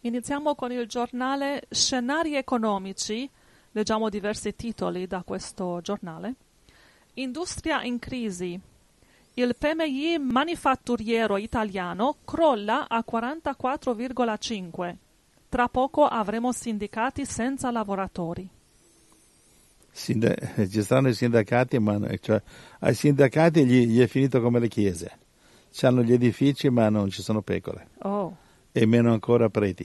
Iniziamo con il giornale Scenari economici. Leggiamo diversi titoli da questo giornale. Industria in crisi. Il PMI manifatturiero italiano crolla a 44,5. Tra poco avremo sindacati senza lavoratori. Ci stanno i sindacati, ma cioè, ai sindacati gli è finito come le chiese. C'hanno gli edifici, ma non ci sono pecore. Oh. E meno ancora preti.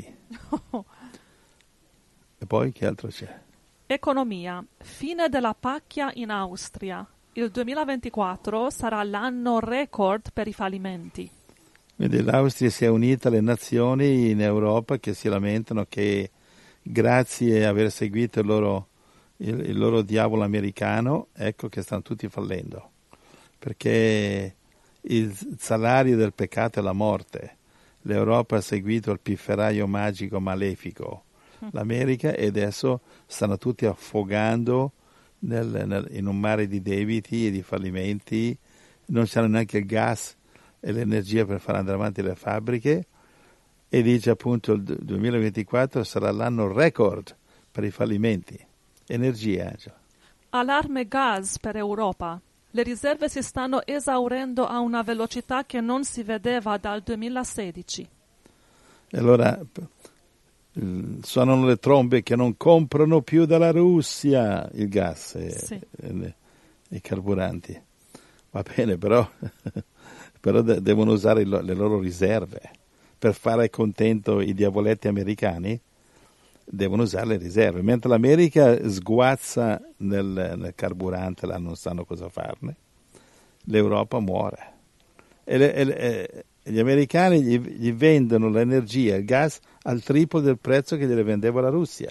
E poi che altro c'è? Economia. Fine della pacchia in Austria. Il 2024 sarà l'anno record per i fallimenti. Quindi l'Austria si è unita alle nazioni in Europa che si lamentano che grazie a aver seguito il loro diavolo americano, ecco che stanno tutti fallendo. Perché il salario del peccato è la morte. L'Europa ha seguito il pifferaio magico malefico, l'America, e adesso stanno tutti affogando in un mare di debiti e di fallimenti. Non c'hanno neanche il gas e l'energia per far andare avanti le fabbriche, e dice appunto il 2024 sarà l'anno record per i fallimenti. Energia. Cioè. Allarme gas per Europa. Le riserve si stanno esaurendo a una velocità che non si vedeva dal 2016. E allora suonano le trombe che non comprano più dalla Russia il gas e i carburanti. Va bene, però devono usare le loro riserve per fare contento i diavoletti americani. Devono usare le riserve, mentre l'America sguazza nel carburante, là non sanno cosa farne, l'Europa muore. E gli americani gli vendono l'energia, il gas, al triplo del prezzo che gliele vendeva la Russia.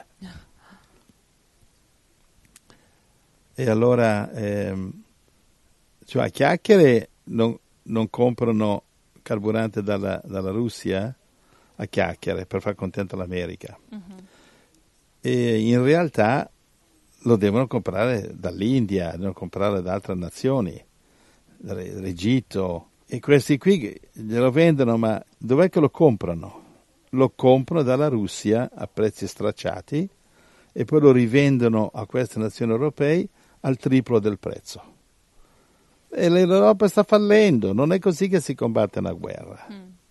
E allora, cioè a chiacchiere non comprano carburante dalla Russia, a chiacchiere, per far contenta l'America. Uh-huh. E in realtà lo devono comprare dall'India, devono comprare da altre nazioni, dall'Egitto, e questi qui glielo vendono, ma dov'è che lo comprano? Lo comprano dalla Russia a prezzi stracciati e poi lo rivendono a queste nazioni europee al triplo del prezzo. E l'Europa sta fallendo, non è così che si combatte una guerra.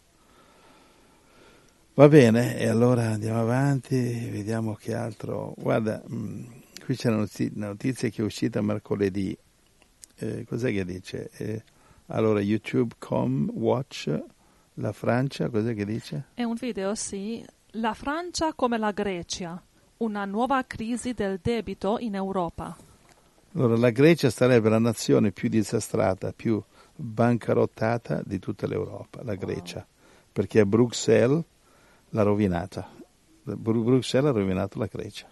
Va bene, e allora andiamo avanti, vediamo che altro. Guarda, qui c'è una notizia che è uscita mercoledì. Cos'è che dice? Allora, YouTube.com Watch, la Francia, cos'è che dice? È un video, sì. La Francia come la Grecia, una nuova crisi del debito in Europa. Allora, la Grecia sarebbe la nazione più disastrata, più bancarottata di tutta l'Europa, la Grecia, perché Bruxelles l'ha rovinata. Bruxelles ha rovinato la Grecia.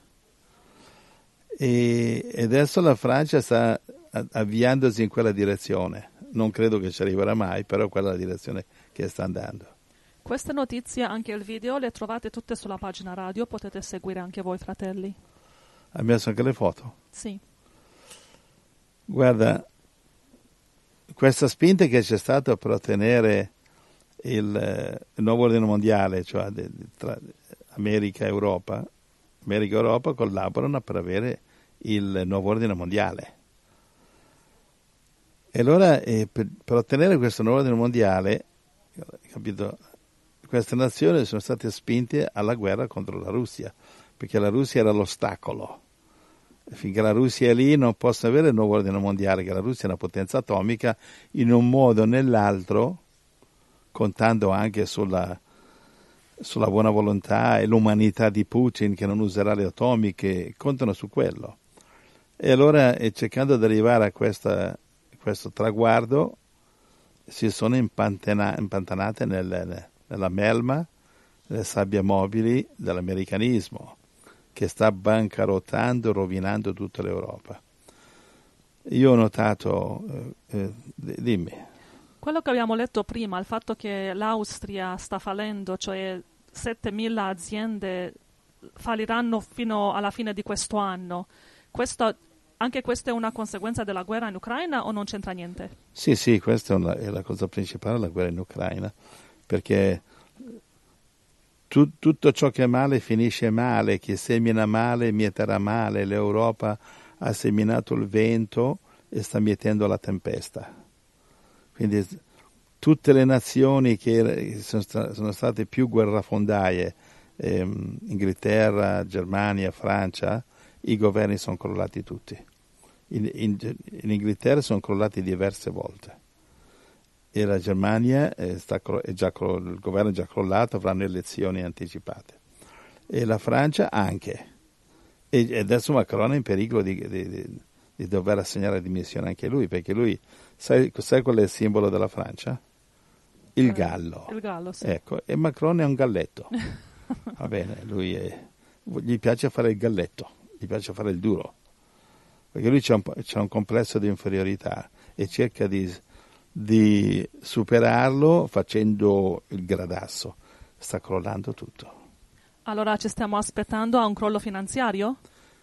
E adesso la Francia sta avviandosi in quella direzione. Non credo che ci arriverà mai, però quella è la direzione che sta andando. Queste notizie, anche il video, le trovate tutte sulla pagina radio, potete seguire anche voi, fratelli. Ha messo anche le foto? Sì. Guarda, questa spinta che c'è stata per ottenere il nuovo ordine mondiale, cioè tra America e Europa collaborano per avere il nuovo ordine mondiale. E allora per ottenere questo nuovo ordine mondiale, capito, queste nazioni sono state spinte alla guerra contro la Russia, perché la Russia era l'ostacolo. Finché la Russia è lì non possono avere il nuovo ordine mondiale, che la Russia è una potenza atomica, in un modo o nell'altro, contando anche sulla buona volontà e l'umanità di Putin, che non userà le atomiche, contano su quello. E allora, cercando di arrivare a questo traguardo, si sono impantanate nella melma, nelle sabbie mobili dell'americanismo, che sta bancarottando, rovinando tutta l'Europa. Io ho notato, dimmi. Quello che abbiamo letto prima, il fatto che l'Austria sta fallendo, cioè 7.000 aziende falliranno fino alla fine di questo anno, anche questa è una conseguenza della guerra in Ucraina o non c'entra niente? Sì, questa è la cosa principale, la guerra in Ucraina, perché tutto ciò che è male finisce male, chi semina male mieterà male, l'Europa ha seminato il vento e sta mietendo la tempesta. Quindi tutte le nazioni che sono state più guerrafondaie, Inghilterra, Germania, Francia, i governi sono crollati tutti. In Inghilterra sono crollati diverse volte. E la Germania il governo è già crollato, avranno elezioni anticipate. E la Francia anche. E adesso Macron è in pericolo di dover assegnare dimissione anche lui, perché lui, sai qual è il simbolo della Francia? Il gallo. Il gallo, sì. Ecco, e Macron è un galletto. Va bene, gli piace fare il galletto, gli piace fare il duro, perché lui c'ha un complesso di inferiorità e cerca di superarlo facendo il gradasso. Sta crollando tutto. Allora ci stiamo aspettando a un crollo finanziario?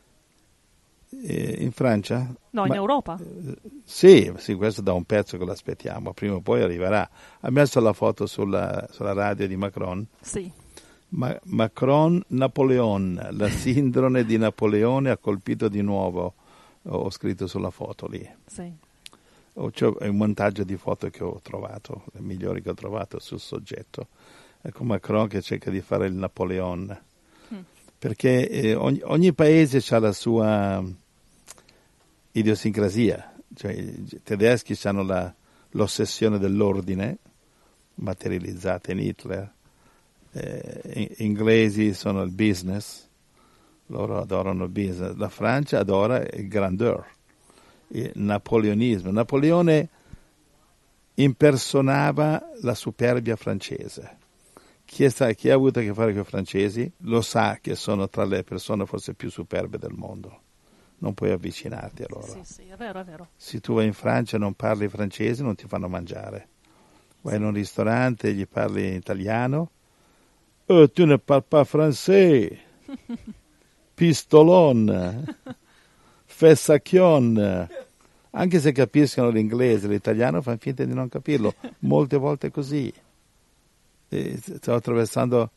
In Francia? No, in Europa? Sì, questo da un pezzo che l'aspettiamo, prima o poi arriverà. Ha messo la foto sulla radio di Macron? Sì. Macron Napoleon, la sindrome di Napoleone ha colpito di nuovo, ho scritto sulla foto lì. Sì. È un montaggio di foto che ho trovato, le migliori che ho trovato sul soggetto. Ecco Macron che cerca di fare il Napoleon, perché ogni paese ha la sua idiosincrasia, cioè i tedeschi hanno l'ossessione dell'ordine, materializzata in Hitler, inglesi sono il business, loro adorano il business, la Francia adora il grandeur, il napoleonismo. Napoleone impersonava la superbia francese. Chi ha avuto a che fare con i francesi lo sa che sono tra le persone forse più superbe del mondo. Non puoi avvicinarti a loro. Sì, è vero, è vero. Se tu vai in Francia e non parli francese non ti fanno mangiare. Vai in un ristorante e gli parli in italiano. Oh, tu ne parles pas français. Pistolon. Fessacchion. Anche se capiscono l'inglese, l'italiano fanno finta di non capirlo. Molte volte è così. Stavo attraversando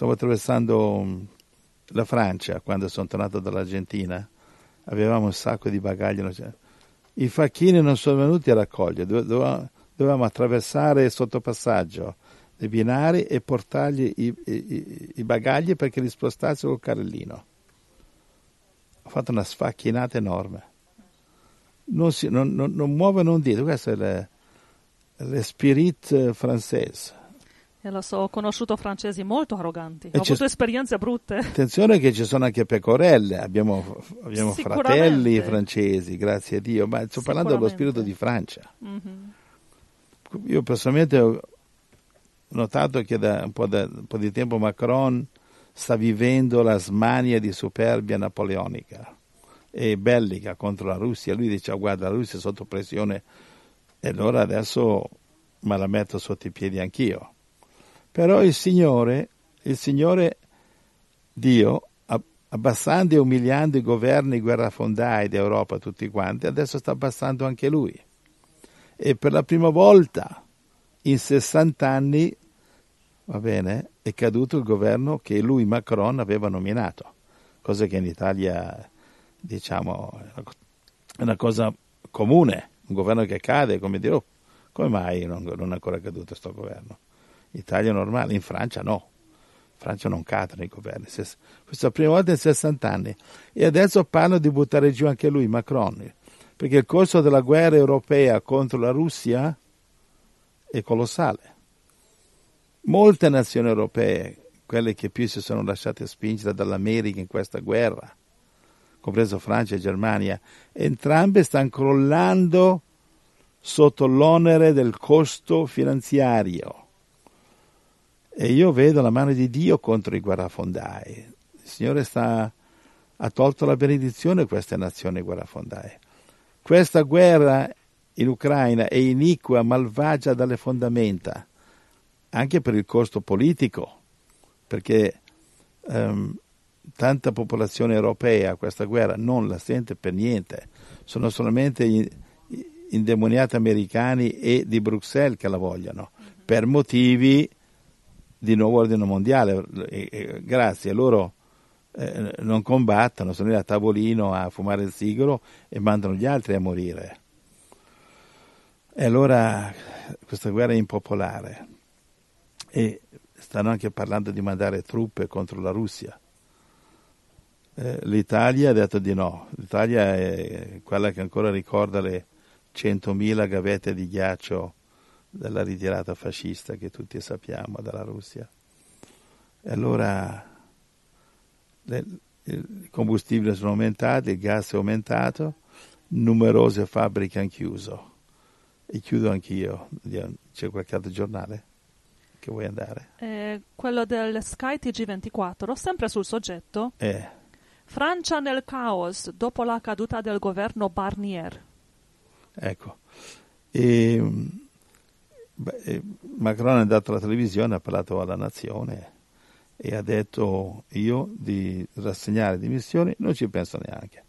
la Francia quando sono tornato dall'Argentina. Avevamo un sacco di bagagli. I facchini non sono venuti a raccogliere. Dovevamo attraversare il sottopassaggio dei binari e portargli i bagagli perché li spostassero col carrellino. Ho fatto una sfacchinata enorme. Non muove un dito. Questo è l'esprit française. E lo so, ho conosciuto francesi molto arroganti, ho avuto esperienze brutte. Attenzione che ci sono anche pecorelle, abbiamo fratelli francesi, grazie a Dio, ma sto parlando dello spirito di Francia. Mm-hmm. Io personalmente ho notato che da un po' di tempo Macron sta vivendo la smania di superbia napoleonica e bellica contro la Russia. Lui dice, guarda, la Russia è sotto pressione e allora adesso me la metto sotto i piedi anch'io. Però il Signore Dio, abbassando e umiliando i governi guerrafondai d'Europa tutti quanti, adesso sta abbassando anche lui. E per la prima volta in 60 anni, va bene, è caduto il governo che lui, Macron, aveva nominato. Cosa che in Italia, diciamo, è una cosa comune. Un governo che cade, come dire, come mai non è ancora caduto questo governo? In Italia è normale, in Francia no. In Francia non cadono i governi. Questa è la prima volta in 60 anni. E adesso parlano di buttare giù anche lui, Macron, perché il costo della guerra europea contro la Russia è colossale. Molte nazioni europee, quelle che più si sono lasciate spingere dall'America in questa guerra, compreso Francia e Germania, entrambe stanno crollando sotto l'onere del costo finanziario. E io vedo la mano di Dio contro i guerrafondai. Il Signore ha tolto la benedizione a queste nazioni guerrafondai. Questa guerra in Ucraina è iniqua, malvagia dalle fondamenta, anche per il costo politico, perché tanta popolazione europea questa guerra non la sente per niente. Sono solamente gli indemoniati americani e di Bruxelles che la vogliono, per motivi di nuovo ordine mondiale, grazie a loro non combattono, sono lì a tavolino a fumare il sigaro e mandano gli altri a morire. E allora questa guerra è impopolare e stanno anche parlando di mandare truppe contro la Russia. L'Italia ha detto di no. L'Italia è quella che ancora ricorda le 100.000 gavette di ghiaccio della ritirata fascista che tutti sappiamo dalla Russia. E allora i combustibili sono aumentati, il gas è aumentato, numerose fabbriche hanno chiuso. E chiudo anch'io. C'è qualche altro giornale che vuoi andare? Quello del Sky TG24, sempre sul soggetto. Francia nel caos dopo la caduta del governo Barnier. Ecco. Macron è andato alla televisione, ha parlato alla nazione e ha detto: io di rassegnare dimissioni non ci penso neanche.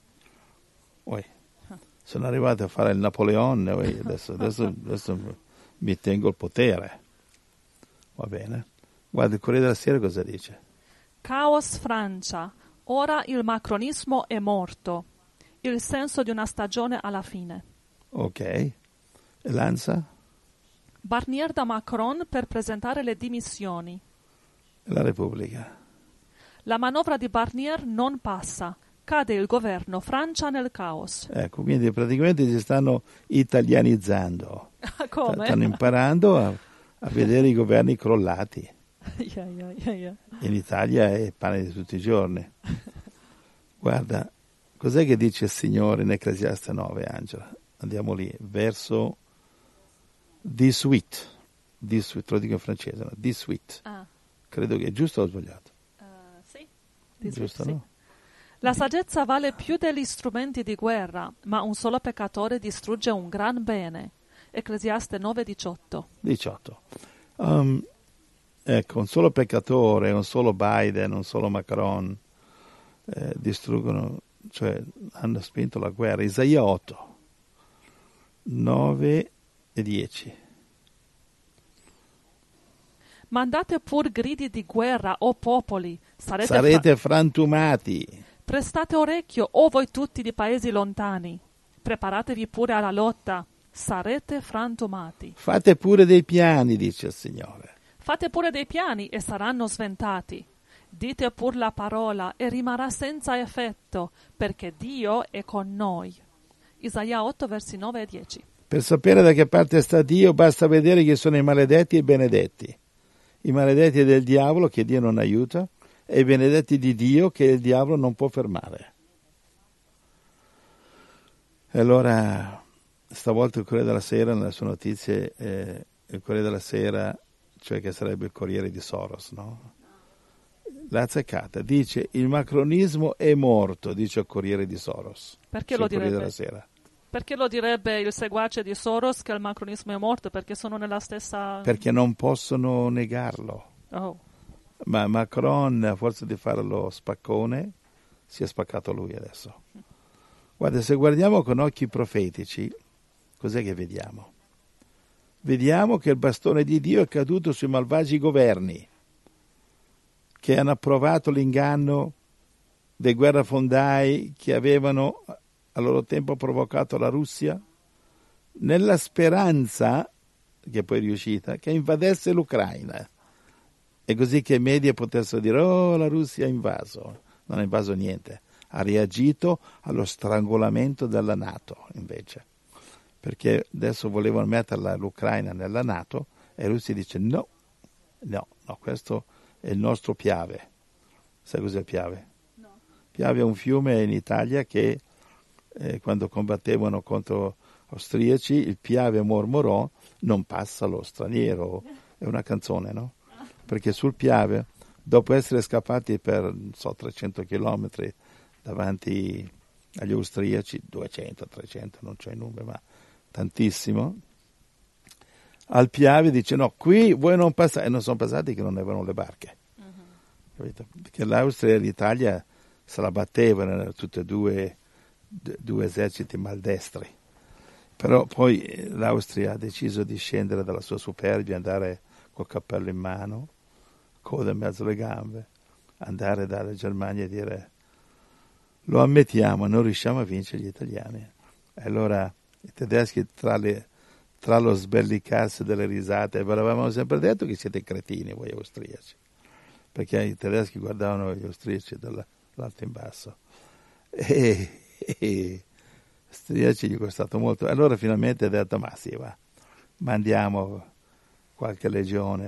Sono arrivato a fare il Napoleone, adesso mi tengo il potere. Va bene. Guarda, il Corriere della Sera cosa dice? Caos Francia. Ora il macronismo è morto. Il senso di una stagione alla fine. Ok. E l'Ansa? Barnier da Macron per presentare le dimissioni. La Repubblica? La manovra di Barnier non passa. Cade il governo, Francia nel caos. Ecco, quindi praticamente si stanno italianizzando. Come? Stanno imparando a vedere i governi crollati. Yeah. In Italia è pane di tutti i giorni. Guarda, cos'è che dice il Signore in Ecclesiaste 9, Angela? Andiamo lì, verso 18. 18, te lo dico in francese, no? 18. Credo che è giusto o ho sbagliato? Sì. Giusto, sì. no? La saggezza vale più degli strumenti di guerra, ma un solo peccatore distrugge un gran bene. Ecclesiaste 9:18. 18. Ecco, un solo peccatore, un solo Biden, un solo Macron distruggono, cioè hanno spinto la guerra. Isaia 8, 9 e 10. Mandate pur gridi di guerra, o popoli, sarete frantumati. Prestate orecchio, o voi tutti di paesi lontani. Preparatevi pure alla lotta, sarete frantumati. Fate pure dei piani, dice il Signore. Fate pure dei piani e saranno sventati. Dite pur la parola e rimarrà senza effetto, perché Dio è con noi. Isaia 8, versi 9 e 10. Per sapere da che parte sta Dio basta vedere chi sono i maledetti e i benedetti. I maledetti è del diavolo che Dio non aiuta e i benedetti di Dio che il diavolo non può fermare. E allora, stavolta il Corriere della Sera, nelle sue notizie, il Corriere della Sera, cioè che sarebbe il Corriere di Soros, no? L'ha azzeccata, dice il macronismo è morto, dice il Corriere di Soros. Perché lo direbbe? Della Sera. Perché lo direbbe il seguace di Soros che il macronismo è morto? Perché sono nella stessa... Perché non possono negarlo. Oh. Ma Macron, a forza di fare lo spaccone, si è spaccato lui adesso. Guarda, se guardiamo con occhi profetici, cos'è che vediamo? Vediamo che il bastone di Dio è caduto sui malvagi governi che hanno approvato l'inganno dei guerrafondai che avevano a loro tempo provocato la Russia, nella speranza, che poi è riuscita, che invadesse l'Ucraina. E così che i media potessero dire: oh, la Russia ha invaso. Non ha invaso niente. Ha reagito allo strangolamento della NATO, invece. Perché adesso volevano mettere l'Ucraina nella NATO e Russia dice no, questo è il nostro Piave. Sai cos'è il Piave? No. Piave è un fiume in Italia che quando combattevano contro austriaci, il Piave mormorò, non passa lo straniero. È una canzone, no? Perché sul Piave, dopo essere scappati per 300 chilometri davanti agli austriaci, 200, 300, non c'è il numero, ma tantissimo, al Piave dice no, qui voi non passate, e non sono passati che non avevano le barche. Capito? Perché l'Austria e l'Italia se la battevano, erano tutte e due eserciti maldestri. Però poi l'Austria ha deciso di scendere dalla sua superbia, andare col cappello in mano coda in mezzo alle gambe, andare dalla Germania e dire lo ammettiamo, non riusciamo a vincere gli italiani. E allora i tedeschi tra lo sbellicarsi delle risate, vi avevamo sempre detto che siete cretini voi austriaci, perché i tedeschi guardavano gli austriaci dall'alto in basso. E gli austriaci gli è costato molto. Allora finalmente ha detto, ma sì, va, mandiamo qualche legione,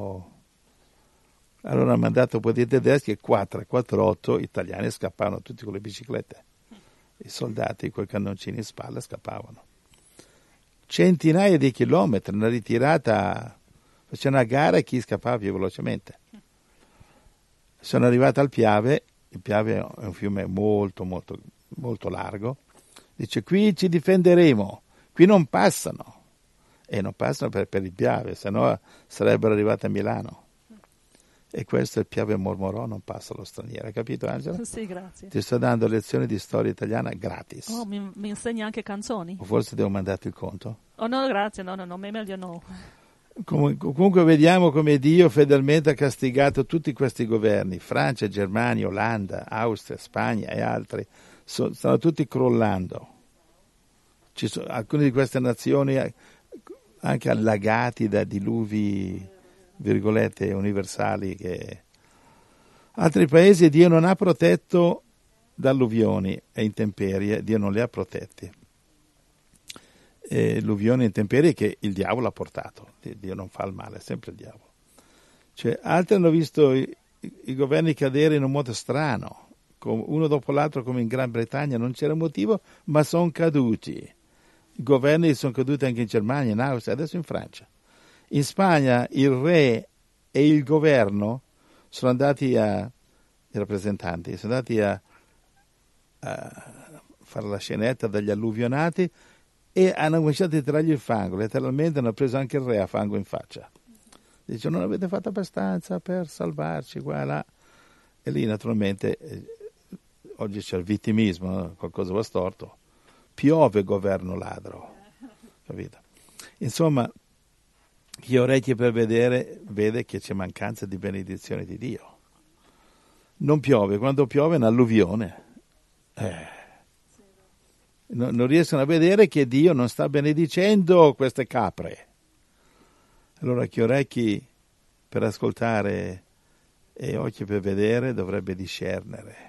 Allora hanno mandato un po' di tedeschi e 4-8 italiani scappavano tutti con le biciclette. I soldati con i cannoncini in spalla scappavano. Centinaia di chilometri, una ritirata, faceva una gara e chi scappava più velocemente. Sono arrivato al Piave, il Piave è un fiume molto, molto, molto largo, dice qui ci difenderemo, qui non passano. E non passano per il Piave, se no sarebbero arrivati a Milano. E questo il Piave mormorò, non passa lo straniero, hai capito Angela? Sì, grazie. Ti sto dando lezioni di storia italiana gratis. Oh, mi insegna anche canzoni? O forse devo mandarti il conto? Oh no, grazie, no, meglio no. Comunque vediamo come Dio fedelmente ha castigato tutti questi governi, Francia, Germania, Olanda, Austria, Spagna e altri, stanno tutti crollando. Alcune di queste nazioni anche allagati da diluvi, virgolette, universali, che altri paesi Dio non ha protetto da alluvioni e intemperie, Dio non li ha protetti. Alluvioni e intemperie che il diavolo ha portato, Dio non fa il male, è sempre il diavolo. Cioè, altri hanno visto i governi cadere in un modo strano, uno dopo l'altro come in Gran Bretagna, non c'era motivo, ma sono caduti. I governi sono caduti anche in Germania, in Austria, adesso in Francia. In Spagna il re e il governo sono andati i rappresentanti, sono andati a fare la scenetta dagli alluvionati e hanno cominciato a tirargli il fango, letteralmente hanno preso anche il re a fango in faccia. Dice non avete fatto abbastanza per salvarci qua e là. E lì naturalmente oggi c'è il vittimismo, no? Qualcosa va storto. Piove governo ladro, capito? Insomma, chi ha orecchie per vedere vede che c'è mancanza di benedizione di Dio. Non piove, quando piove è un'alluvione. Non riescono a vedere che Dio non sta benedicendo queste capre. Allora chi ha orecchi per ascoltare e occhi per vedere dovrebbe discernere.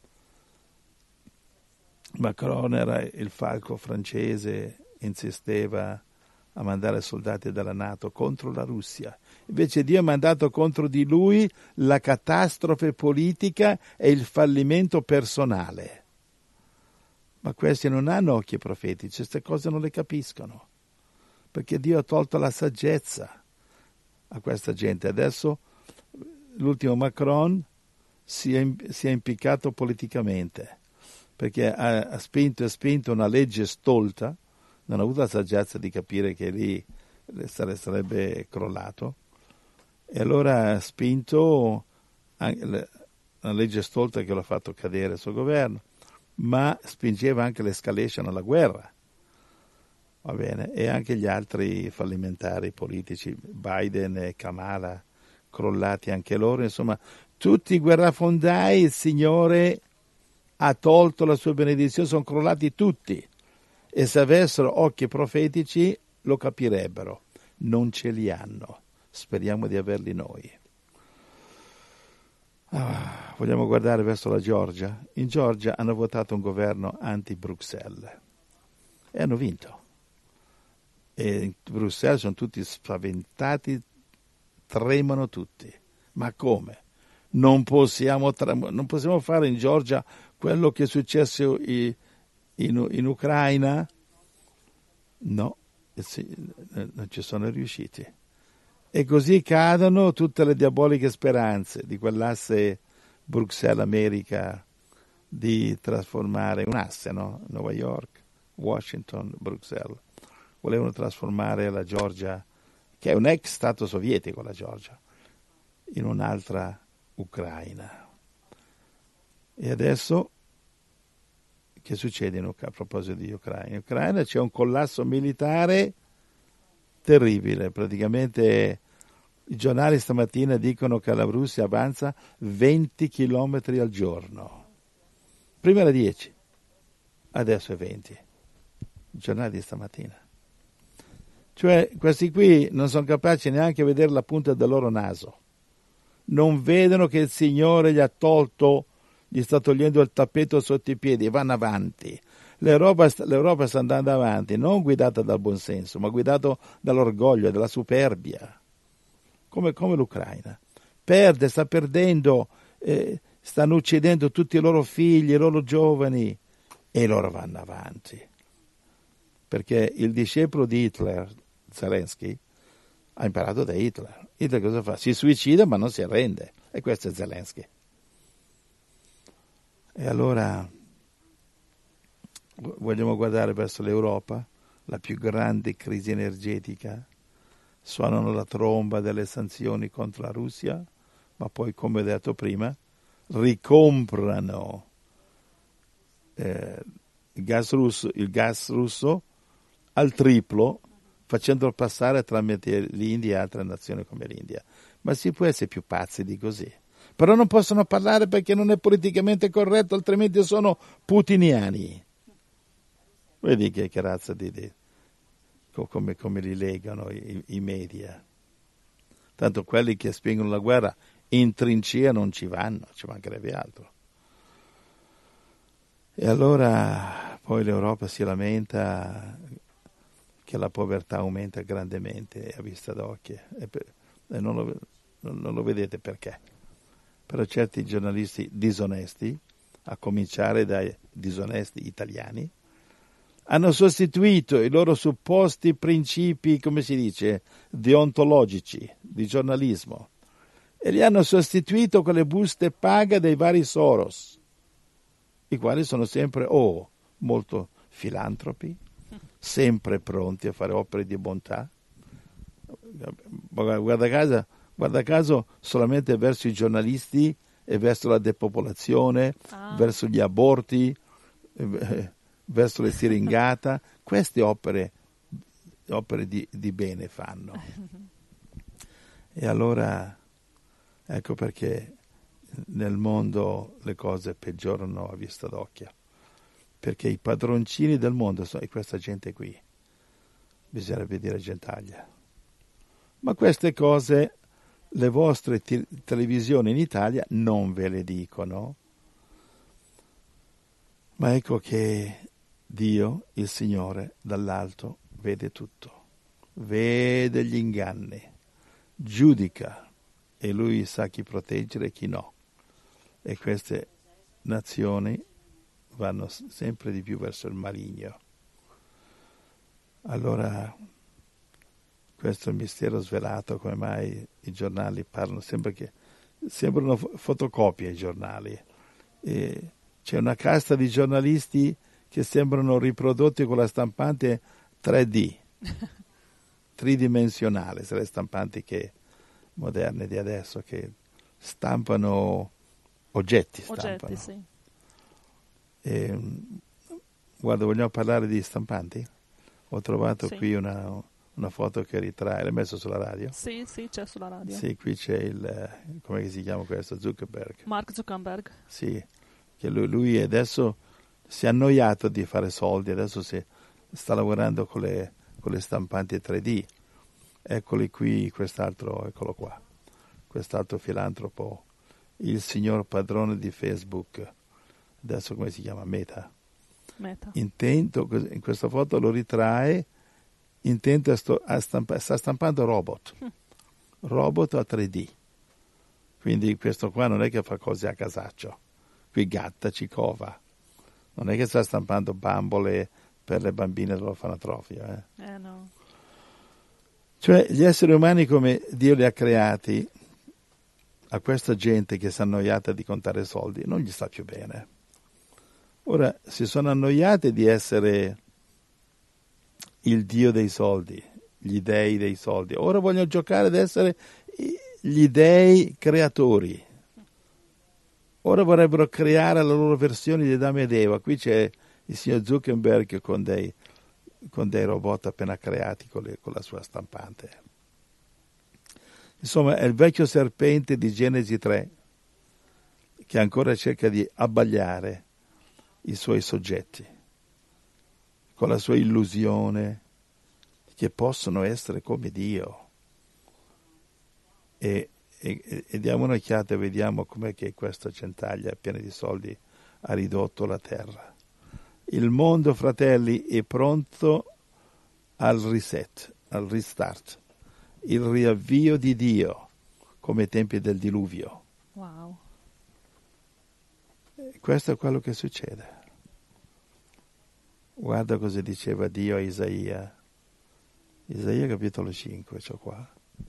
Macron era il falco francese, insisteva a mandare soldati dalla NATO contro la Russia. Invece Dio ha mandato contro di lui la catastrofe politica e il fallimento personale. Ma questi non hanno occhi profetici, queste cose non le capiscono, perché Dio ha tolto la saggezza a questa gente. Adesso l'ultimo Macron si è impiccato politicamente, perché ha spinto una legge stolta, non ha avuto la saggezza di capire che lì sarebbe crollato, e allora ha spinto una legge stolta che l'ha fatto cadere il suo governo, ma spingeva anche l'escalation alla guerra, va bene, e anche gli altri fallimentari politici, Biden e Kamala, crollati anche loro, insomma, tutti i guerrafondai, il Signore ha tolto la sua benedizione, sono crollati tutti, e se avessero occhi profetici lo capirebbero, non ce li hanno, speriamo di averli noi. Vogliamo guardare verso la Georgia? In Georgia hanno votato un governo anti-Bruxelles e hanno vinto. E in Bruxelles sono tutti spaventati, tremano tutti. Ma come? Non possiamo fare in Georgia quello che è successo in Ucraina? No, non ci sono riusciti. E così cadono tutte le diaboliche speranze di quell'asse Bruxelles-America di trasformare un asse, no? New York, Washington, Bruxelles. Volevano trasformare la Georgia, che è un ex stato sovietico la Georgia, in un'altra Ucraina. E adesso che succede a proposito di Ucraina? In Ucraina c'è un collasso militare terribile, praticamente I giornali stamattina dicono che la Russia avanza 20 chilometri al giorno. Prima era 10, adesso è 20. I giornali di stamattina. Cioè, questi qui non sono capaci neanche a vedere la punta del loro naso. Non vedono che il Signore gli sta togliendo il tappeto sotto i piedi e vanno avanti. L'Europa sta andando avanti, non guidata dal buonsenso, ma guidata dall'orgoglio, dalla superbia, come l'Ucraina. Sta perdendo, stanno uccidendo tutti i loro figli, i loro giovani, e loro vanno avanti. Perché il discepolo di Hitler, Zelensky, ha imparato da Hitler. Hitler cosa fa? Si suicida ma non si arrende. E questo è Zelensky. E allora vogliamo guardare verso l'Europa, la più grande crisi energetica. Suonano la tromba delle sanzioni contro la Russia, ma poi, come ho detto prima, ricomprano il gas russo al triplo, facendolo passare tramite l'India e altre nazioni come l'India. Ma si può essere più pazzi di così? Però non possono parlare perché non è politicamente corretto, altrimenti sono putiniani. Vedi che razza come li legano i media. Tanto quelli che spingono la guerra in trincea non ci vanno, ci mancherebbe altro. E allora poi l'Europa si lamenta che la povertà aumenta grandemente a vista d'occhio e non lo vedete perché. Però certi giornalisti disonesti, a cominciare dai disonesti italiani, hanno sostituito i loro supposti principi, come si dice, deontologici di giornalismo e li hanno sostituito con le buste paga dei vari Soros, i quali sono sempre molto filantropi, sempre pronti a fare opere di bontà. Guarda caso solamente verso i giornalisti e verso la depopolazione, verso gli aborti, verso le siringata, queste opere di bene fanno. E allora ecco perché nel mondo le cose peggiorano a vista d'occhio, perché i padroncini del mondo sono questa gente qui, bisognerebbe dire gentaglia. Ma queste cose le vostre televisioni in Italia non ve le dicono. Ma ecco che Dio, il Signore, dall'alto vede tutto, vede gli inganni, giudica e Lui sa chi proteggere e chi no. E queste nazioni vanno sempre di più verso il maligno. Allora, questo è il mistero svelato, come mai i giornali parlano sempre che sembrano fotocopie i giornali. E c'è una casta di giornalisti che sembrano riprodotti con la stampante 3D, tridimensionale, le stampanti moderne di adesso che stampano oggetti. Sì. E, guarda, vogliamo parlare di stampanti? Ho trovato qui una foto che ritrae, l'hai messo sulla radio? Sì, c'è sulla radio. Sì, qui c'è come si chiama questo? Zuckerberg. Mark Zuckerberg. Sì, che lui adesso si è annoiato di fare soldi, adesso sta lavorando con le stampanti 3D. Eccoli qui, quest'altro, eccolo qua, quest'altro filantropo, il signor padrone di Facebook, adesso come si chiama? Meta. Intento, in questa foto lo ritrae, intento sta stampando robot a 3D. Quindi questo qua non è che fa cose a casaccio, qui gatta, ci cova, non è che sta stampando bambole per le bambine dell'orfanotrofio. No. Cioè gli esseri umani come Dio li ha creati, a questa gente che si è annoiata di contare soldi non gli sta più bene. Ora si sono annoiati di essere il Dio dei soldi, gli dei dei soldi. Ora vogliono giocare ad essere gli dei creatori. Ora vorrebbero creare la loro versione di Adamo ed Eva. Qui c'è il signor Zuckerberg con dei robot appena creati con la sua stampante. Insomma, è il vecchio serpente di Genesi 3 che ancora cerca di abbagliare i suoi soggetti con la sua illusione che possono essere come Dio. E diamo un'occhiata e vediamo com'è che questa centaglia piena di soldi ha ridotto la terra. Il mondo, fratelli, è pronto al reset, al restart, il riavvio di Dio, come ai tempi del diluvio. Wow. E questo è quello che succede. Guarda cosa diceva Dio a Isaia. Isaia capitolo 5, c'ho qua.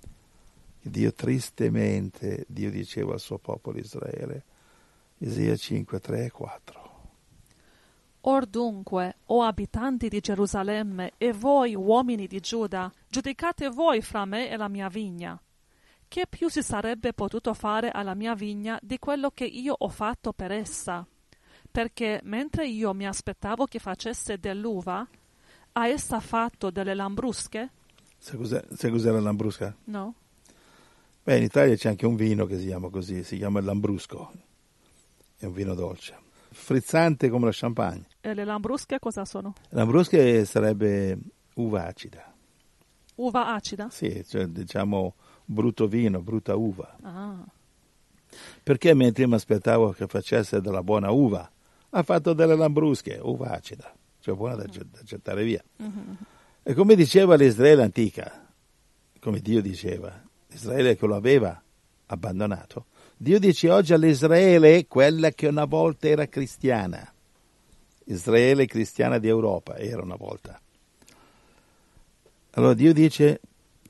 Dio tristemente, Dio diceva al suo popolo Israele, Isaia 5, 3 e 4. Or dunque, o abitanti di Gerusalemme, e voi uomini di Giuda, giudicate voi fra me e la mia vigna. Che più si sarebbe potuto fare alla mia vigna di quello che io ho fatto per essa? Perché mentre io mi aspettavo che facesse dell'uva, ha essa fatto delle lambrusche? Sai cos'è la lambrusca? No. Beh, in Italia c'è anche un vino che si chiama così, si chiama il lambrusco. È un vino dolce, frizzante come lo champagne. E le lambrusche cosa sono? Lambrusche sarebbe uva acida. Uva acida? Sì, cioè diciamo brutto vino, brutta uva. Ah. Perché mentre mi aspettavo che facesse della buona uva, ha fatto delle lambrusche, uva acida, cioè buona da gettare via. Mm-hmm. E come diceva l'Israele antica, come Dio diceva, Israele che lo aveva abbandonato, Dio dice oggi all'Israele quella che una volta era cristiana. Israele cristiana di Europa era una volta. Allora Dio dice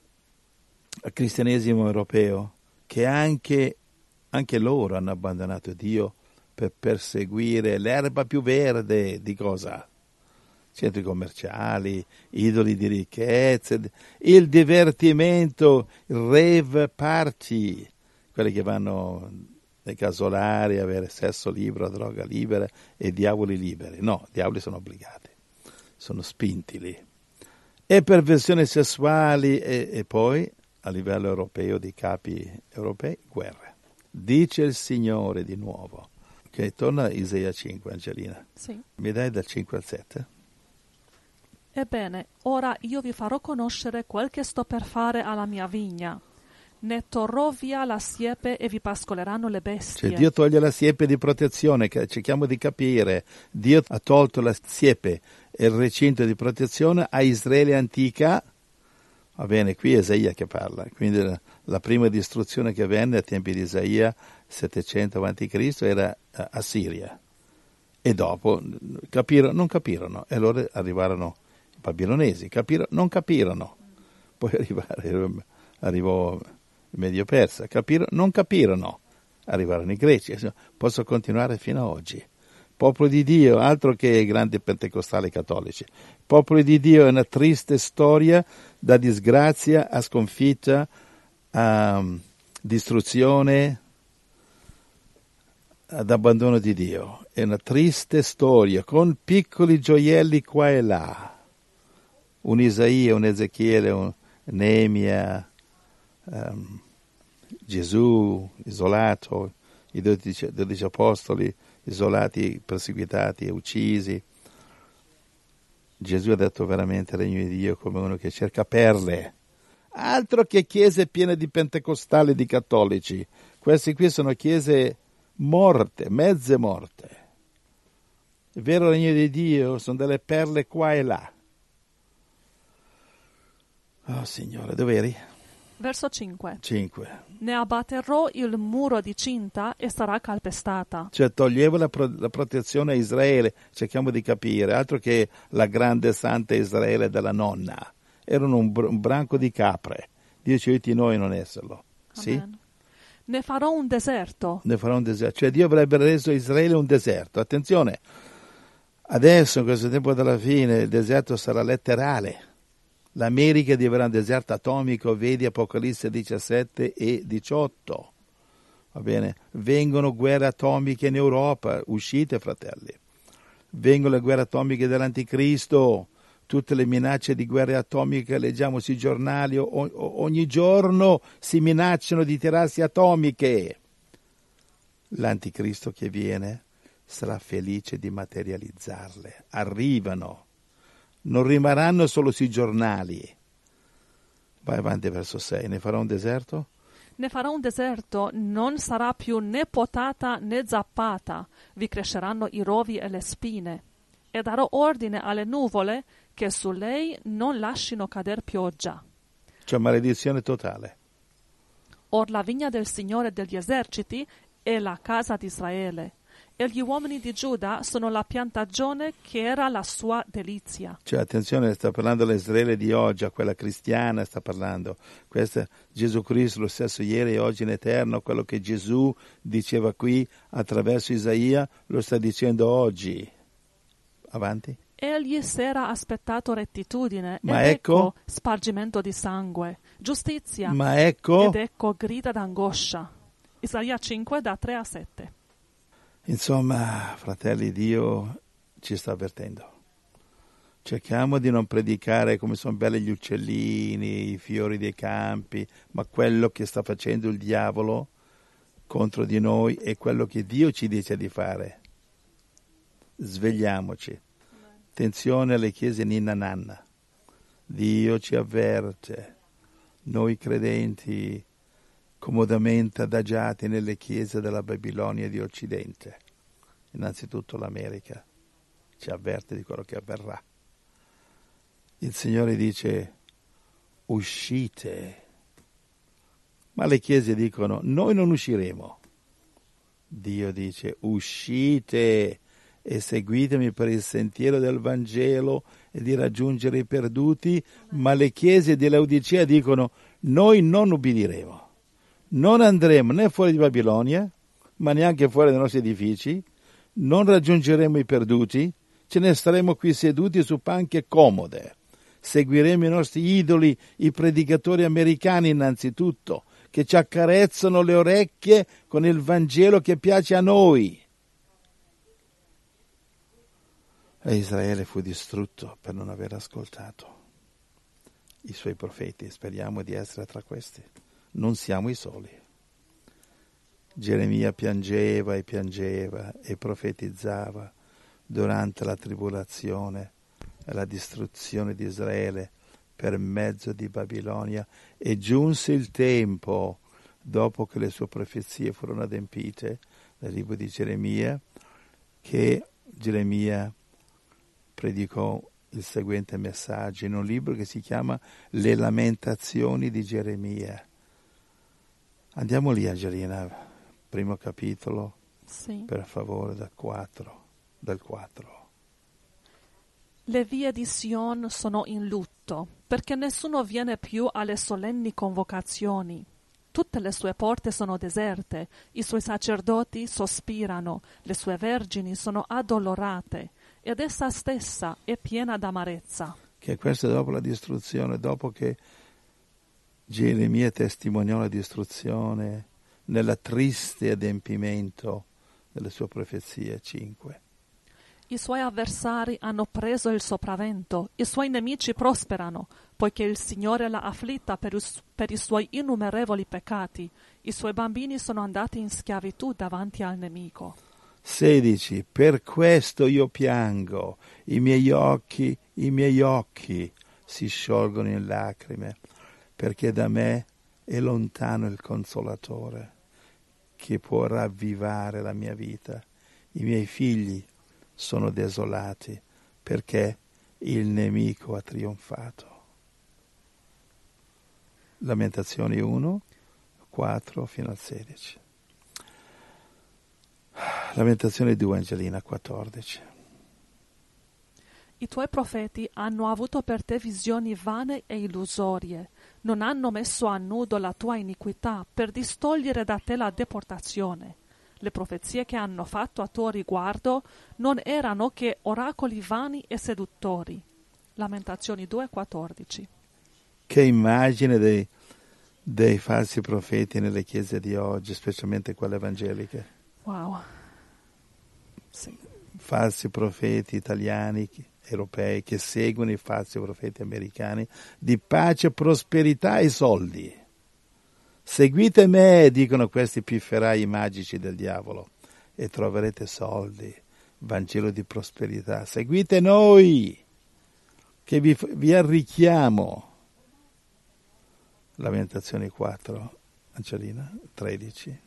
al cristianesimo europeo che anche loro hanno abbandonato Dio per perseguire l'erba più verde di cosa? Centri commerciali, idoli di ricchezze, il divertimento, il rave party, quelli che vanno nei casolari a avere sesso libero, droga libera e diavoli liberi. No, i diavoli sono obbligati, sono spinti lì. E perversioni sessuali e poi a livello europeo, di capi europei, guerre. Dice il Signore di nuovo, che torna a Isaia 5, Angelina. Sì. Mi dai dal 5 al 7? Ebbene, ora io vi farò conoscere quel che sto per fare alla mia vigna. Ne torrò via la siepe e vi pascoleranno le bestie. Cioè Dio toglie la siepe di protezione, che cerchiamo di capire. Dio ha tolto la siepe e il recinto di protezione a Israele antica. Va bene, qui è Isaia che parla, quindi la prima distruzione che venne ai tempi di Isaia, 700 a.C., era Assiria. E dopo non capirono, e allora arrivarono i babilonesi, non capirono. Poi arrivò il Medio Persa, non capirono, arrivarono i greci. Posso continuare fino ad oggi. Popolo di Dio, altro che grandi pentecostali cattolici. Popolo di Dio è una triste storia da disgrazia a sconfitta, a distruzione, ad abbandono di Dio. È una triste storia con piccoli gioielli qua e là. Un Isaia, un Ezechiele, un Neemia, Gesù isolato, i 12 apostoli isolati, perseguitati e uccisi. Gesù ha detto veramente il regno di Dio come uno che cerca perle. Altro che chiese piene di pentecostali e di cattolici. Questi qui sono chiese morte, mezze morte. Il vero regno di Dio sono delle perle qua e là. Oh Signore, dove eri? Verso 5. 5. Ne abbatterò il muro di cinta e sarà calpestata. Cioè toglievo la protezione a Israele, cerchiamo di capire, altro che la grande santa Israele della nonna. Erano un branco di capre. Dio ci aiuti noi a non esserlo. Sì? Amen. Ne farò un deserto. Ne farò un deserto. Cioè Dio avrebbe reso Israele un deserto. Attenzione, adesso in questo tempo della fine il deserto sarà letterale. L'America diverrà un deserto atomico, vedi Apocalisse 17 e 18. Va bene? Vengono guerre atomiche in Europa, uscite fratelli. Vengono le guerre atomiche dell'Anticristo, tutte le minacce di guerre atomiche che leggiamo sui giornali, ogni giorno si minacciano di tirarsi atomiche. L'anticristo che viene sarà felice di materializzarle. Arrivano, non rimarranno solo sui giornali. Vai avanti verso 6, ne farà un deserto? Ne farà un deserto, non sarà più né potata né zappata, vi cresceranno i rovi e le spine. E darò ordine alle nuvole che su lei non lascino cader pioggia. Cioè maledizione totale. Or la vigna del Signore degli eserciti è la casa di Israele, e gli uomini di Giuda sono la piantagione che era la sua delizia. Cioè, attenzione, sta parlando l'Israele di oggi, a quella cristiana sta parlando. Questo è Gesù Cristo, lo stesso ieri e oggi in eterno, quello che Gesù diceva qui attraverso Isaia, lo sta dicendo oggi. Avanti. Egli s'era aspettato rettitudine, Ma ed ecco spargimento di sangue, giustizia, Ma ecco ed ecco grida d'angoscia. Isaia 5, da 3 a 7. Insomma, fratelli, Dio ci sta avvertendo. Cerchiamo di non predicare come sono belli gli uccellini, i fiori dei campi, ma quello che sta facendo il diavolo contro di noi è quello che Dio ci dice di fare. Svegliamoci. Attenzione alle chiese ninna nanna. Dio ci avverte. Noi credenti comodamente adagiati nelle chiese della Babilonia di Occidente. Innanzitutto l'America ci avverte di quello che avverrà. Il Signore dice: uscite. Ma le chiese dicono: noi non usciremo. Dio dice: uscite e seguitemi per il sentiero del Vangelo e di raggiungere i perduti. Ma le chiese di Laodicea dicono: noi non ubbidiremo. Non andremo né fuori di Babilonia, ma neanche fuori dai nostri edifici, non raggiungeremo i perduti, ce ne staremo qui seduti su panche comode. Seguiremo i nostri idoli, i predicatori americani innanzitutto, che ci accarezzano le orecchie con il Vangelo che piace a noi. E Israele fu distrutto per non aver ascoltato i suoi profeti. Speriamo di essere tra questi. Non siamo i soli. Geremia piangeva e profetizzava durante la tribolazione e la distruzione di Israele per mezzo di Babilonia, e giunse il tempo, dopo che le sue profezie furono adempite nel libro di Geremia, che Geremia predicò il seguente messaggio in un libro che si chiama Le Lamentazioni di Geremia. Andiamo lì, Angelina, primo capitolo, Sì. per favore, dal 4. Le vie di Sion sono in lutto, perché nessuno viene più alle solenni convocazioni. Tutte le sue porte sono deserte, i suoi sacerdoti sospirano, le sue vergini sono addolorate, ed essa stessa è piena d'amarezza. Che questo è dopo la distruzione, dopo che Geremia testimoniò la distruzione nella triste adempimento delle sue profezie 5. I suoi avversari hanno preso il sopravvento, i suoi nemici prosperano, poiché il Signore l'ha afflitta per i suoi innumerevoli peccati. I suoi bambini sono andati in schiavitù davanti al nemico. 16. Per questo io piango, i miei occhi si sciolgono in lacrime, perché da me è lontano il Consolatore, che può ravvivare la mia vita. I miei figli sono desolati, perché il nemico ha trionfato. Lamentazioni 1, 4 fino al 16. Lamentazione 2, Angelina, 14. I tuoi profeti hanno avuto per te visioni vane e illusorie. Non hanno messo a nudo la tua iniquità per distogliere da te la deportazione. Le profezie che hanno fatto a tuo riguardo non erano che oracoli vani e seduttori. Lamentazioni 2,14. Che immagine dei falsi profeti nelle chiese di oggi, specialmente quelle evangeliche. Wow. Sì. Falsi profeti italiani europei che seguono i falsi profeti americani di pace, prosperità e soldi. Seguite me, dicono questi pifferai magici del diavolo, e troverete soldi, Vangelo di prosperità. Seguite noi, che vi arricchiamo. Lamentazioni 4, Angelina, 13.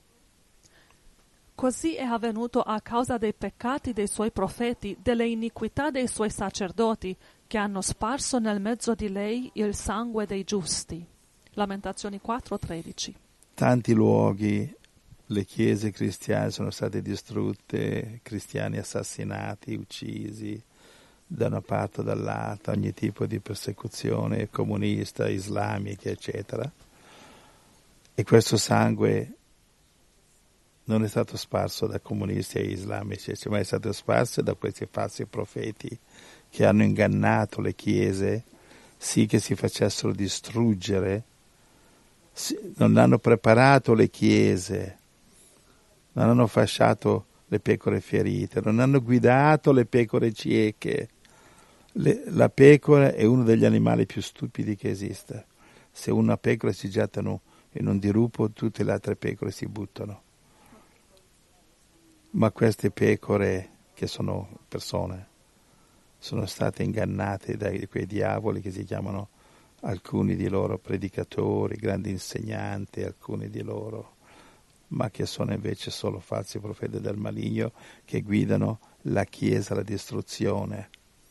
Così è avvenuto a causa dei peccati dei suoi profeti, delle iniquità dei suoi sacerdoti, che hanno sparso nel mezzo di lei il sangue dei giusti. Lamentazioni 4:13. Tanti luoghi, le chiese cristiane sono state distrutte, cristiani assassinati, uccisi da una parte o dall'altra, ogni tipo di persecuzione comunista, islamica, eccetera. E questo sangue non è stato sparso da comunisti e islamici, ma è stato sparso da questi falsi profeti che hanno ingannato le chiese, sì che si facessero distruggere, non hanno preparato le chiese, non hanno fasciato le pecore ferite, non hanno guidato le pecore cieche. La pecora è uno degli animali più stupidi che esista. Se una pecora si getta in un dirupo, tutte le altre pecore si buttano. Ma queste pecore, che sono persone, sono state ingannate da quei diavoli che si chiamano, alcuni di loro predicatori, grandi insegnanti, alcuni di loro, ma che sono invece solo falsi profeti del maligno che guidano la Chiesa alla distruzione.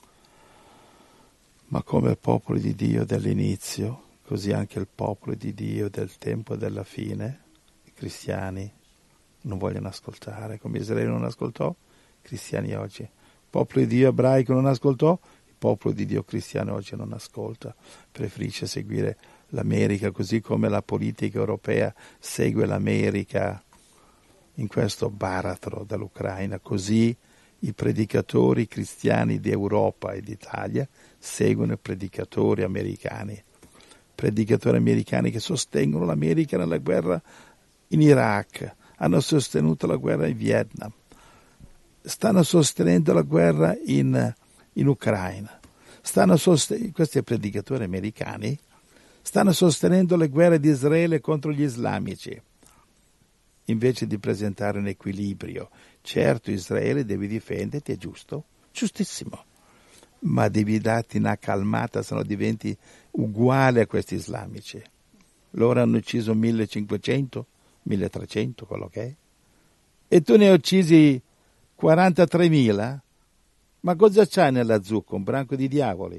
Ma come il popolo di Dio dell'inizio, così anche il popolo di Dio del tempo della fine, i cristiani, non vogliono ascoltare, come Israele non ascoltò, i cristiani oggi. Il popolo di Dio ebraico non ascoltò, il popolo di Dio cristiano oggi non ascolta, preferisce seguire l'America, così come la politica europea segue l'America in questo baratro dall'Ucraina, così i predicatori cristiani di Europa e d'Italia seguono i predicatori americani che sostengono l'America nella guerra in Iraq, hanno sostenuto la guerra in Vietnam, stanno sostenendo la guerra in Ucraina, questi predicatori americani stanno sostenendo le guerre di Israele contro gli islamici, invece di presentare un equilibrio. Certo, Israele deve difenderti, è giusto, giustissimo, ma devi darti una calmata, se no diventi uguale a questi islamici. Loro hanno ucciso 1500, 1300, quello che è, e tu ne hai uccisi 43.000? Ma cosa c'hai nella zucca? Un branco di diavoli?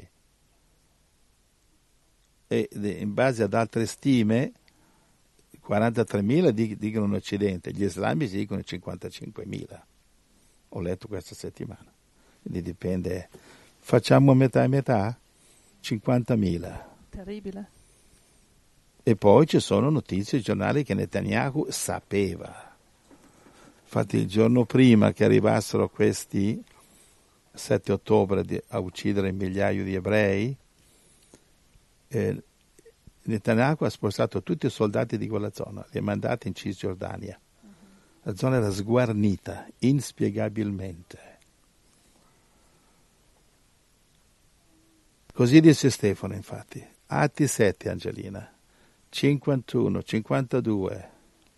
E in base ad altre stime 43.000 dicono in Occidente, gli islamici dicono 55.000. Ho letto questa settimana. Quindi dipende. Facciamo metà e metà? 50.000. Terribile. E poi ci sono notizie, giornali che Netanyahu sapeva. Infatti il giorno prima che arrivassero questi 7 ottobre a uccidere migliaia di ebrei, Netanyahu ha spostato tutti i soldati di quella zona, li ha mandati in Cisgiordania. La zona era sguarnita, inspiegabilmente. Così disse Stefano, infatti. Atti 7, Angelina. 51, 52.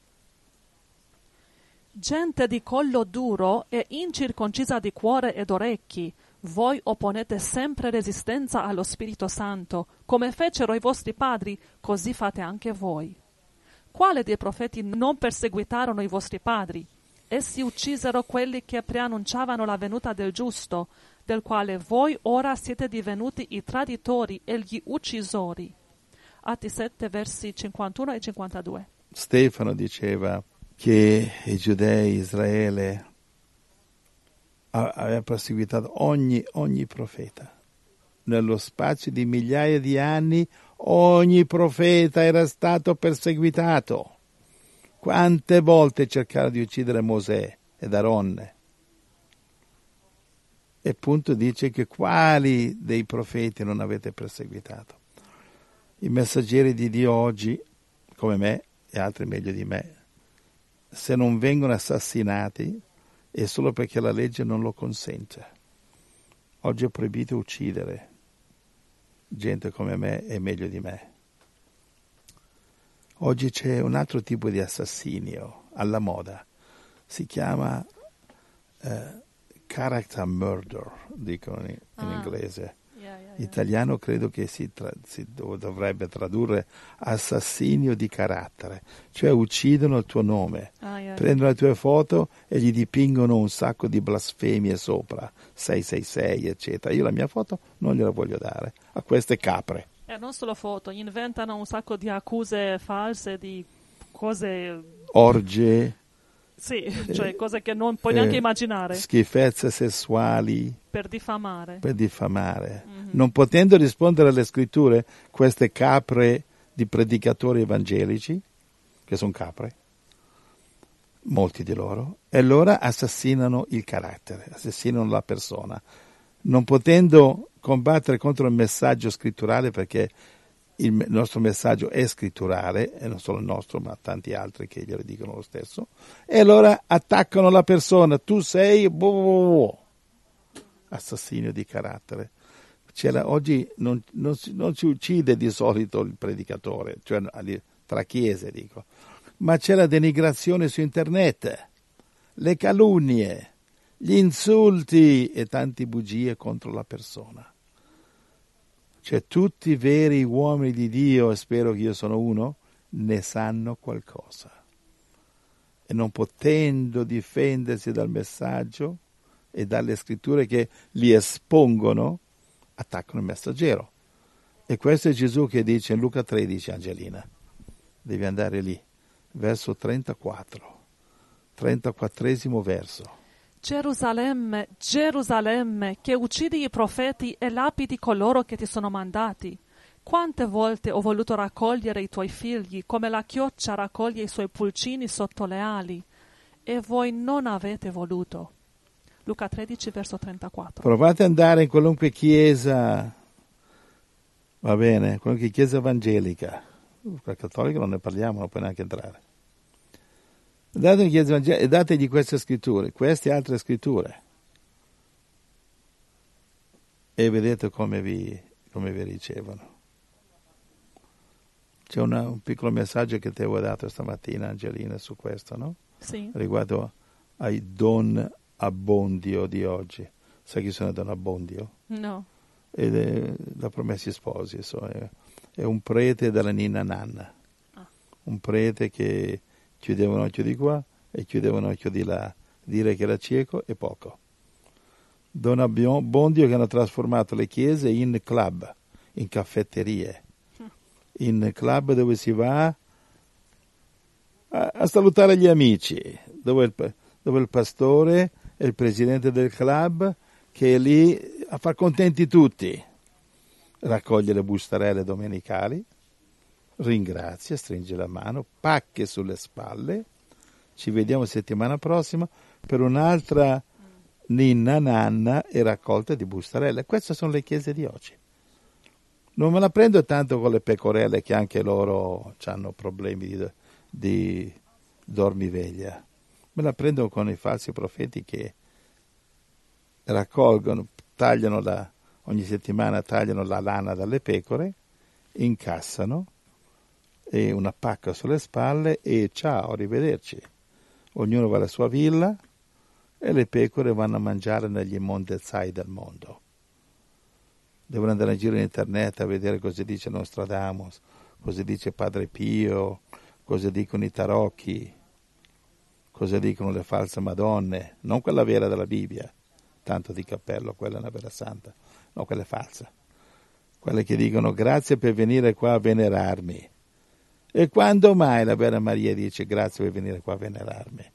Gente di collo duro e incirconcisa di cuore ed orecchi, voi opponete sempre resistenza allo Spirito Santo, come fecero i vostri padri, così fate anche voi. Quale dei profeti non perseguitarono i vostri padri? Essi uccisero quelli che preannunciavano la venuta del giusto, del quale voi ora siete divenuti i traditori e gli uccisori. Atti 7, versi 51 e 52. Stefano diceva che i giudei, Israele, aveva perseguitato ogni profeta. Nello spazio di migliaia di anni ogni profeta era stato perseguitato. Quante volte cercarono di uccidere Mosè ed Aronne? E appunto dice che quali dei profeti non avete perseguitato? I messaggeri di Dio oggi, come me e altri meglio di me, se non vengono assassinati è solo perché la legge non lo consente. Oggi è proibito uccidere gente come me e meglio di me. Oggi c'è un altro tipo di assassinio alla moda. Si chiama character murder, dicono in inglese. In italiano credo che si dovrebbe tradurre assassinio di carattere, cioè uccidono il tuo nome, prendono le tue foto e gli dipingono un sacco di blasfemie sopra, 666 eccetera. Io la mia foto non gliela voglio dare a queste capre. Non solo foto, inventano un sacco di accuse false, di cose... Orge. Sì, cioè cose che non puoi neanche immaginare. Schifezze sessuali. Per diffamare. Mm-hmm. Non potendo rispondere alle scritture, queste capre di predicatori evangelici, che sono capre, molti di loro, e allora assassinano il carattere, assassinano la persona. Non potendo combattere contro il messaggio scritturale, perché il nostro messaggio è scritturale, e non solo il nostro, ma tanti altri che glielo dicono lo stesso, e allora attaccano la persona. Tu sei assassinio di carattere. Oggi non si uccide di solito il predicatore, cioè tra chiese dico, ma c'è la denigrazione su internet, le calunnie, gli insulti e tante bugie contro la persona. Cioè tutti i veri uomini di Dio, e spero che io sono uno, ne sanno qualcosa. E non potendo difendersi dal messaggio e dalle scritture che li espongono, attaccano il messaggero. E questo è Gesù che dice in Luca 13, Angelina, devi andare lì, verso 34esimo verso. Gerusalemme, Gerusalemme, che uccidi i profeti e lapidi coloro che ti sono mandati. Quante volte ho voluto raccogliere i tuoi figli, come la chioccia raccoglie i suoi pulcini sotto le ali, e voi non avete voluto. Luca 13, verso 34. Provate ad andare in qualunque chiesa, va bene, qualunque chiesa evangelica. Per cattolica non ne parliamo, non puoi neanche entrare. Andate in chiesa evangelica e dategli queste scritture, queste altre scritture. E vedete come vi ricevono. C'è un piccolo messaggio che ti avevo dato stamattina, Angelina, su questo, no? Sì. Riguardo ai don abbondio di oggi. Sai chi sono don abbondio? No. Ed è da Promessi Sposi, è un prete della Ninna Nanna. Un prete che chiudeva un occhio di qua e chiudeva un occhio di là. Dire che era cieco è poco. Don abbondio che hanno trasformato le chiese in club, in caffetterie, in club dove si va a salutare gli amici, dove il pastore è il presidente del club che è lì a far contenti tutti, raccoglie le bustarelle domenicali, ringrazia, stringe la mano, pacche sulle spalle, ci vediamo settimana prossima per un'altra ninna nanna e raccolta di bustarelle. Queste sono le chiese di oggi. Non me la prendo tanto con le pecorelle che anche loro hanno problemi di dormiveglia. Me la prendo con i falsi profeti che raccolgono, ogni settimana tagliano la lana dalle pecore, incassano e una pacca sulle spalle e ciao, arrivederci. Ognuno va alla sua villa e le pecore vanno a mangiare negli immondezzai del mondo. Devono andare in giro in internet a vedere cosa dice Nostradamus, cosa dice Padre Pio, cosa dicono i tarocchi, cosa dicono le false madonne, non quella vera della Bibbia, tanto di cappello, quella è una vera santa, no, quella è falsa. Quelle che dicono grazie per venire qua a venerarmi. E quando mai la Vera Maria dice grazie per venire qua a venerarmi?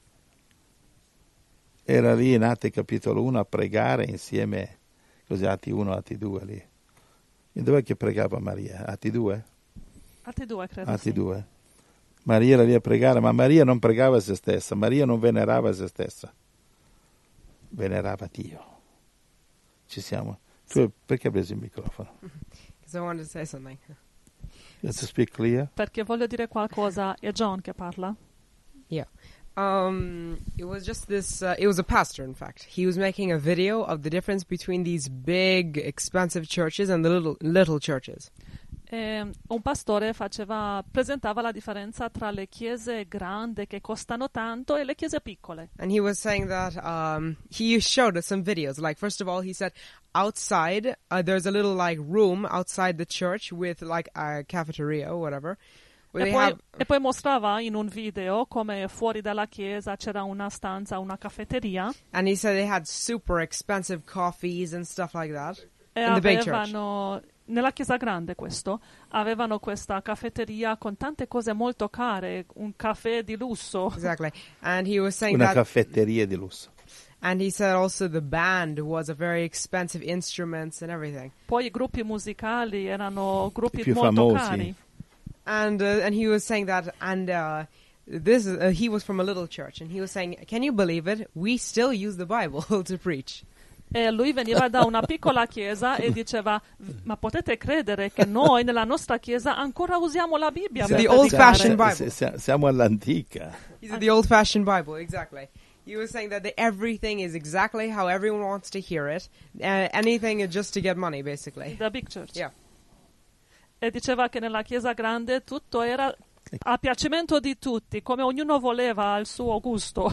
Era lì in Atti capitolo 1 a pregare insieme, così Atti 1, Atti 2 lì. E dov'è che pregava Maria? Atti 2? Atti 2 credo. Atti sì. 2. Maria era lì a pregare, ma Maria non pregava se stessa, Maria non venerava se stessa, venerava Dio. Ci siamo. Tu perché hai preso il microfono? Because I wanted to say something. You have to speak clear. Perché voglio dire qualcosa, è John che parla. Yeah. It was just this. It was a pastor, in fact. He was making a video of the difference between these big, expensive churches and the little churches. Un pastore presentava la differenza tra le chiese grandi che costano tanto e le chiese piccole. And he was saying that he showed us some videos. Like, first of all, he said outside there's a little like room outside the church with like a cafeteria or whatever. E poi mostrava in un video come fuori dalla chiesa c'era una stanza, una caffetteria. And he said they had super expensive coffees and stuff like that E in the big church. Nella chiesa grande avevano questa caffetteria con tante cose molto care, un caffè di lusso. Exactly. And he was saying Una that caffetteria di lusso. And he said also the band was a very expensive instruments and everything. Poi I gruppi musicali erano gruppi più molto famosi. cari. And he was saying that, and he was from a little church, and he was saying, can you believe it? We still use the Bible to preach. E lui veniva da una piccola chiesa e diceva, ma potete credere che noi nella nostra chiesa ancora usiamo la Bibbia per The predicare? old-fashioned Bible. Siamo all'antica. He said the old-fashioned Bible, exactly. He was saying that everything is exactly how everyone wants to hear it. Anything is just to get money, basically. The big church. Yeah. E diceva che nella chiesa grande tutto era a piacimento di tutti, come ognuno voleva al suo gusto.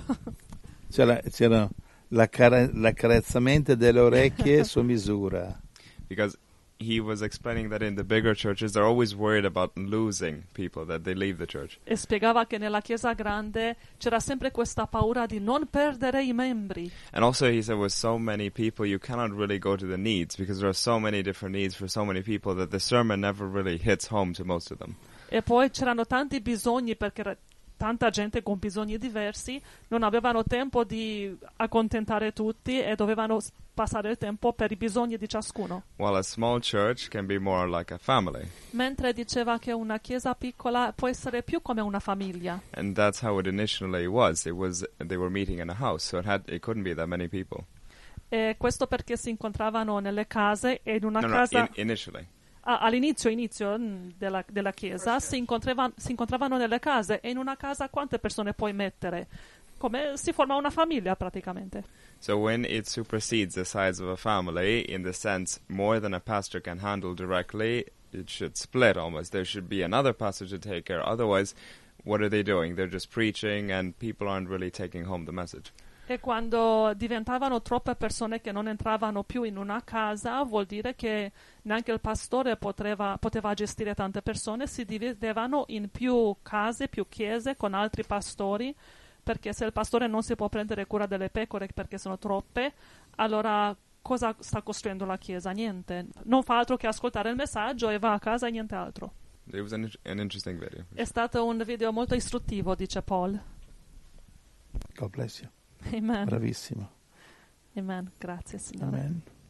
C'era l'accarezzamento delle orecchie su misura. Because he was explaining that in the bigger churches they're always worried about losing people, that they leave the church. E spiegava che nella chiesa grande c'era sempre questa paura di non perdere i membri. And also he said with so many people you cannot really go to the needs, because there are so many different needs for so many people that the sermon never really hits home to most of them. E poi c'erano tanti bisogni perché tanta gente con bisogni diversi, non avevano tempo di accontentare tutti e dovevano passare il tempo per i bisogni di ciascuno. While a small church can be more like a family. Mentre diceva che una chiesa piccola può essere più come una famiglia. And that's how it initially was. They were meeting in a house, so it couldn't be that many people. E questo perché si incontravano nelle case e in una casa... Initially. All'inizio della chiesa si incontravano nelle case, e in una casa quante persone puoi mettere? Come si forma una famiglia praticamente. So when it supersedes the size of a family, in the sense more than a pastor can handle directly, it should split almost. There should be another pastor to take care. Otherwise, what are they doing? They're just preaching and people aren't really taking home the message. E quando diventavano troppe persone che non entravano più in una casa, vuol dire che neanche il pastore poteva gestire tante persone, si dividevano in più case, più chiese con altri pastori, perché se il pastore non si può prendere cura delle pecore perché sono troppe, allora cosa sta costruendo la chiesa? Niente. Non fa altro che ascoltare il messaggio e va a casa e niente altro. It was an interesting video. È stato un video molto istruttivo, dice Paul. God bless you. Amen. Bravissimo. Amen. Grazie, Signore. Amen.